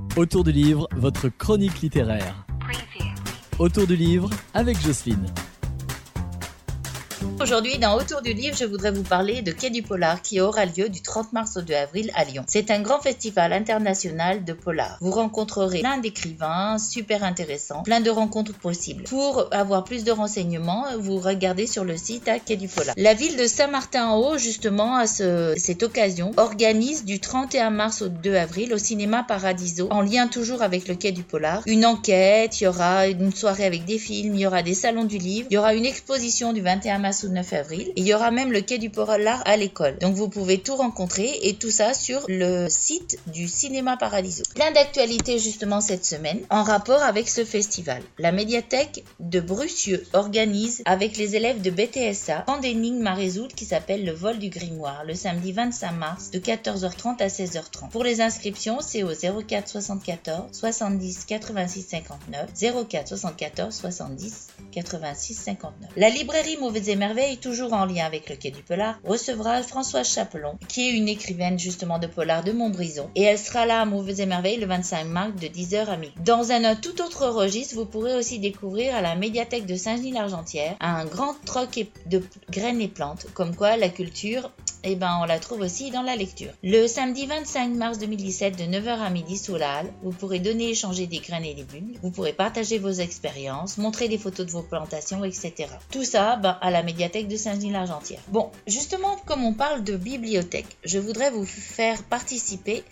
Autour du livre, votre chronique littéraire. Autour du livre avec Jocelyne. Aujourd'hui, dans Autour du livre, je voudrais vous parler de Quai du Polar qui aura lieu du 30 mars au 2 avril à Lyon. C'est un grand festival international de polar. Vous rencontrerez plein d'écrivains super intéressants, plein de rencontres possibles. Pour avoir plus de renseignements, vous regardez sur le site à Quai du Polar. La ville de Saint-Martin-en-Haut, justement, à cette occasion, organise du 31 mars au 2 avril au cinéma Paradiso, en lien toujours avec le Quai du Polar, une enquête, il y aura une soirée avec des films, il y aura des salons du livre, il y aura une exposition du 21 mars au 9 avril. Et il y aura même le Quai du Polar à l'école. Donc vous pouvez tout rencontrer et tout ça sur le site du cinéma Paradiso. Plein d'actualités justement cette semaine en rapport avec ce festival. La médiathèque de Brucieux organise avec les élèves de BTSA une énigme à résoudre qui s'appelle le vol du grimoire le samedi 25 mars de 14h30 à 16h30. Pour les inscriptions, c'est au 04 74 70 86 59 04 74 70 86 59. La librairie Mauvaises et Merveilles, toujours en lien avec le Quai du Polar, recevra Françoise Chapelon, qui est une écrivaine justement de polar de Montbrison, et elle sera là à Mauvaises et Merveilles le 25 mars de 10h à midi. Dans un tout autre registre, vous pourrez aussi découvrir à la médiathèque de Saint-Genis-l'Argentière un grand troc de graines et plantes, comme quoi la culture, on la trouve aussi dans la lecture. Le samedi 25 mars 2017 de 9h à midi sous la halle, vous pourrez donner et échanger des graines et des bulles, vous pourrez partager vos expériences, montrer des photos de vos plantations, etc. Tout ça à la médiathèque de Saint-Genis-l'Argentière. Bon, justement, comme on parle de bibliothèque, je voudrais vous faire participer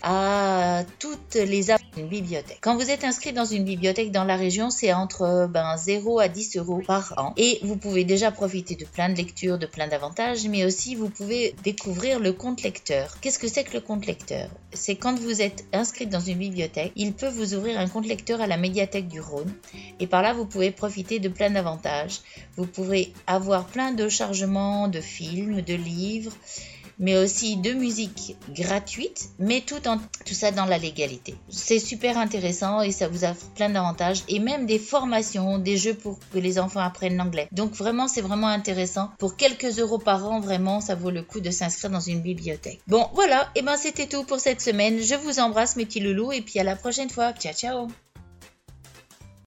à toutes les apps d'une bibliothèque. Quand vous êtes inscrit dans une bibliothèque dans la région, c'est entre 0 à 10 euros par an. Et vous pouvez déjà profiter de plein de lectures, de plein d'avantages, mais aussi vous pouvez découvrir le compte lecteur. Qu'est-ce que c'est que le compte lecteur? C'est quand vous êtes inscrit dans une bibliothèque, il peut vous ouvrir un compte lecteur à la médiathèque du Rhône. Et par là, vous pouvez profiter de plein d'avantages. Vous pourrez avoir plein de chargements de films, de livres, mais aussi de musique gratuite, mais tout ça dans la légalité. C'est super intéressant et ça vous offre plein d'avantages et même des formations, des jeux pour que les enfants apprennent l'anglais. Donc vraiment, c'est vraiment intéressant. Pour quelques euros par an, vraiment, ça vaut le coup de s'inscrire dans une bibliothèque. Bon, voilà, c'était tout pour cette semaine. Je vous embrasse mes petits loulous et puis à la prochaine fois. Ciao, ciao!